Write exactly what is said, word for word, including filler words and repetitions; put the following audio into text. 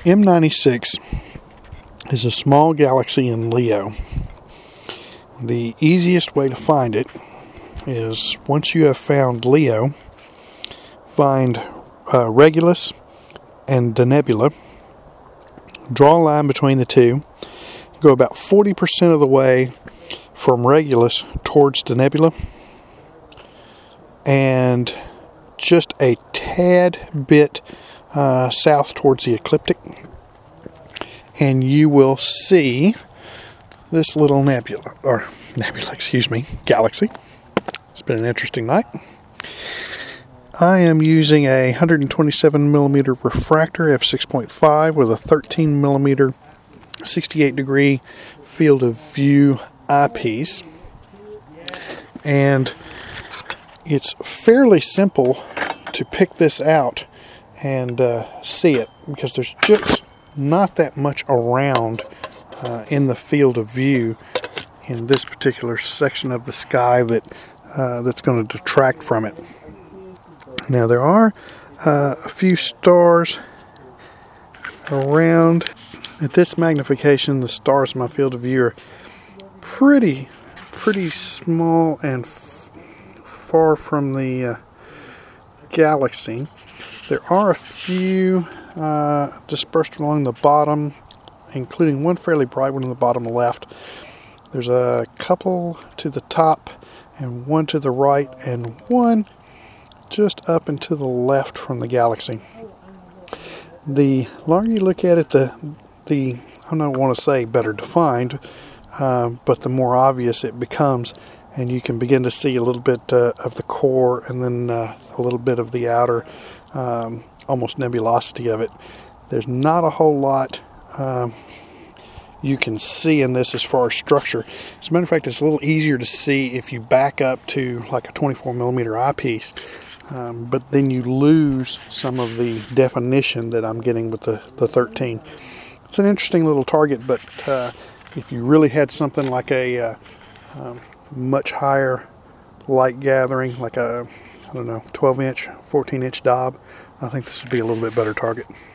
M ninety-six is a small galaxy in Leo. The easiest way to find it is, once you have found Leo, find uh, Regulus and Denebula, draw a line between the two, go about forty percent of the way from Regulus towards Denebula, and just a tad bit uh, south towards the ecliptic, and you will see this little nebula, or nebula, excuse me, galaxy. It's been an interesting night. I am using a one hundred twenty-seven millimeter refractor f six point five with a thirteen millimeter sixty-eight degree field of view eyepiece, and it's fairly simple to pick this out and uh, see it, because there's just not that much around uh, in the field of view in this particular section of the sky that uh, that's going to detract from it. Now, there are uh, a few stars around. At this magnification, the stars in my field of view are pretty pretty small and f- far from the uh, galaxy. There are a few uh, dispersed along the bottom, including one fairly bright one in the bottom left. There's a couple to the top, and one to the right, and one just up and to the left from the galaxy. The longer you look at it, the the I don't want to say better defined, uh, but the more obvious it becomes, and you can begin to see a little bit uh, of the core, and then uh, a little bit of the outer, um, almost nebulosity of it. There's not a whole lot um, you can see in this as far as structure. As a matter of fact, it's a little easier to see if you back up to like a twenty-four millimeter eyepiece, um, but then you lose some of the definition that I'm getting with the, the thirteen. It's an interesting little target, but uh, if you really had something like a uh, um, much higher light gathering, like a, I don't know, twelve inch, fourteen inch Dob, I think this would be a little bit better target.